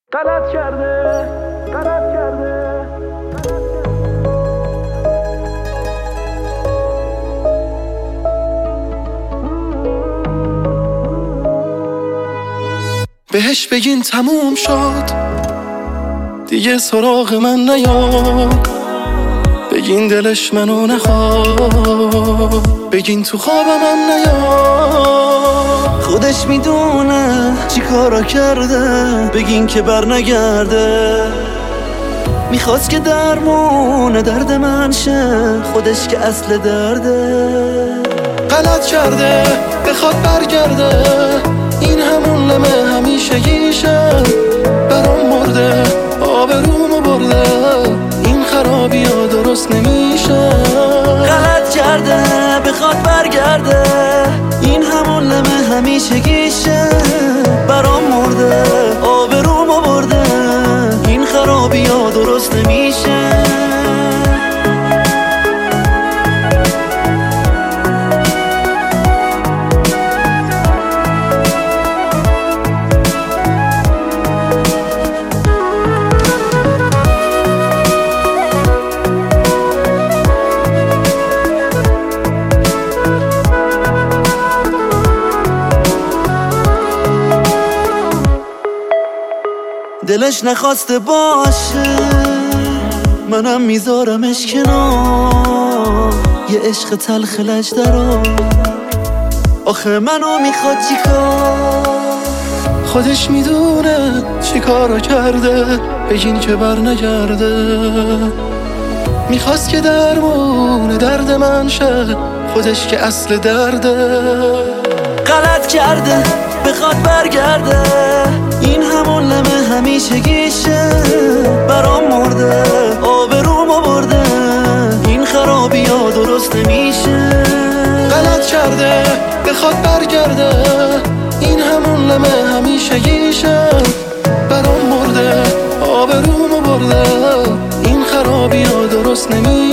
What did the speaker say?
غلط کرده غلط کرده. بهش بگین تموم شد دیگه سراغ من نیاد، بگین دلش منو نخواد، بگین تو خوابم هم نیاد. خودش میدونه چی کارا کرده، بگین که بر نگرده. میخواست که درمون درد من شه، خودش که اصل درده. غلط کرده بخواد برگرده، این همون لمه همیشگیشه. برام مرده آبرومو برده، این خرابی ها درست نمیشه. غلط کرده بخواد برگرده، این همون لمه همیشگیشه. برام مرده آبرومو برده، این خرابی ها درست نمیشه. دلش نخواسته باشه، منم میذارمش کنار. یه عشق تلخ لجدرا، آخه منو میخواد چیکار؟ خودش میدونه چی کارو کرده، بگین که بر نگرده. میخواست که درمون درد من شه، خودش که اصل درده. غلط کرده بخواد برگرده، این همون لمه همیشگیشه. برام مرده آبرومو برده، این خرابی ها درست نمیشه. غلط کرده بخواد برگرده، این همون لمه همیشگیشه. برام مرده آبرومو برده، این خرابی ها درست نمیشه.